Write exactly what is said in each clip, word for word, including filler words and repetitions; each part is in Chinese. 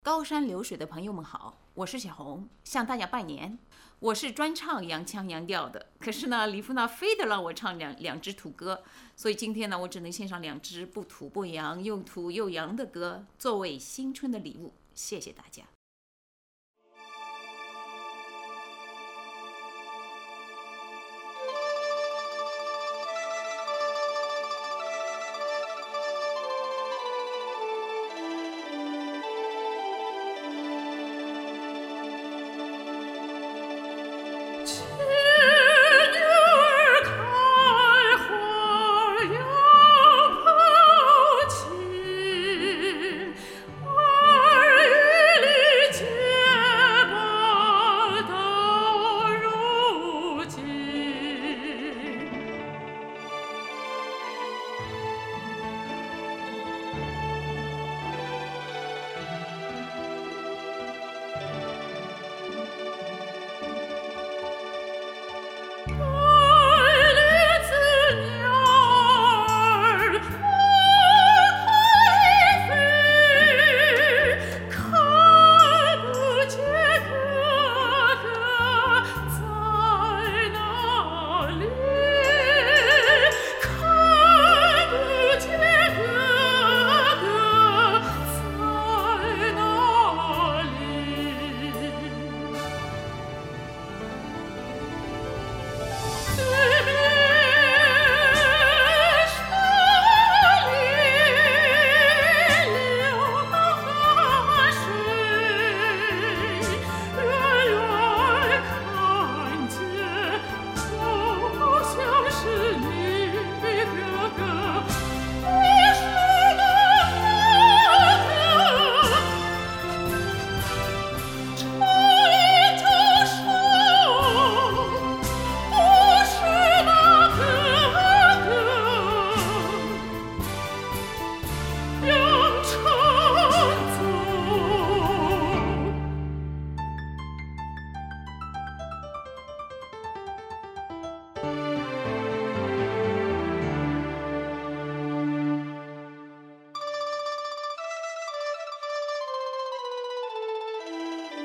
高山流水的朋友们好，我是小红，向大家拜年。我是专唱洋腔洋调的，可是呢，李富娜非得让我唱两两支土歌，所以今天呢，我只能献上两支不土不洋又土又洋的歌，作为新春的礼物，谢谢大家。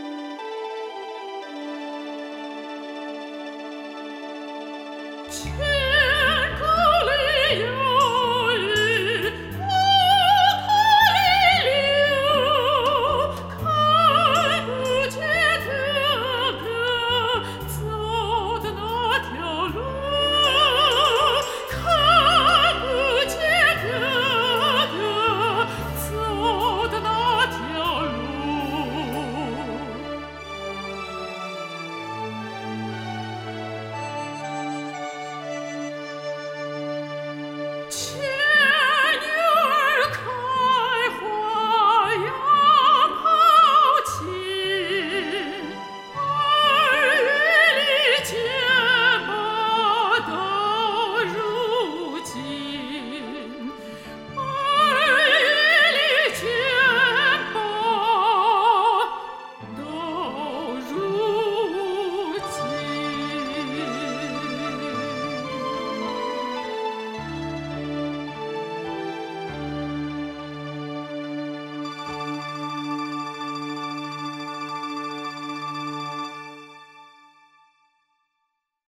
去